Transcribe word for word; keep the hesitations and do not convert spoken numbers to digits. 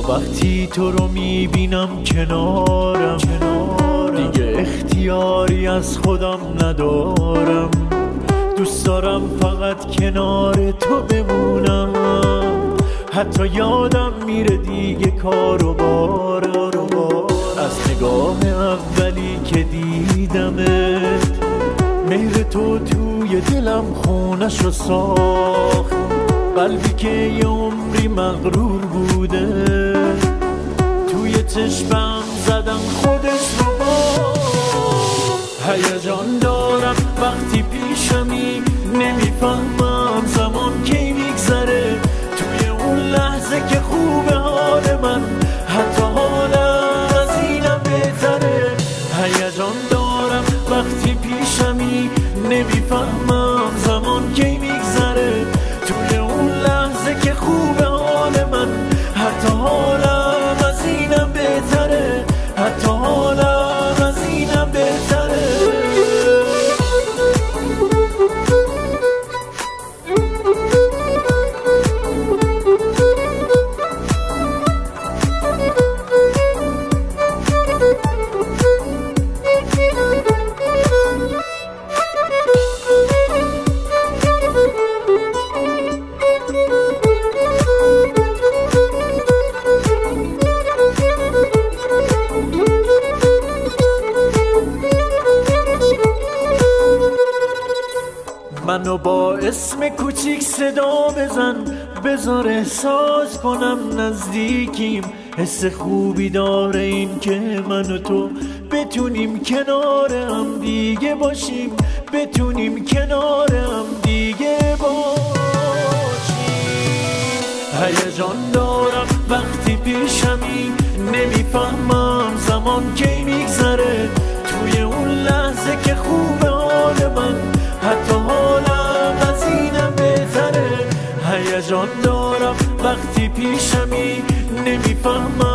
وقتی تو رو میبینم کنارم دیگه اختیاری از خودم ندارم. دوست دارم فقط کنار تو بمونم، حتی یادم میره دیگه کار و بار. از نگاه اولی که دیدمت مهر تو توی دلم خونش رو ساخت. قلبی که یه عمری مغرور بوده توی چشمم زدم خودش رو با. هیجان دارم وقتی پیشمی، نمیفهمم زمان کی میگذره. توی اون لحظه که خوبه حال من، حتی حالم از اینم بهتره. هیجان دارم وقتی پیشمی، نمیفهمم زمان کی میگذره. توی اون لحظه که خوبه حال من، حتی حالم از اینم بهتره. حتی حالم از اینم بهتره. منو با اسم کوچیک صدا بزن، بذار احساس کنم نزدیکیم. حس خوبی داره این که من و تو بتونیم کنار هم دیگه باشیم، بتونیم کنار هم دیگه باشیم. هیجان دارم وقتی پیشمی، نمیفهمم زمان کی میگذره. توی اون لحظه که خوبه حال من، حتی حالم از اینم بهتره. هیجان دارم وقتی پیشمی، نمیفهمم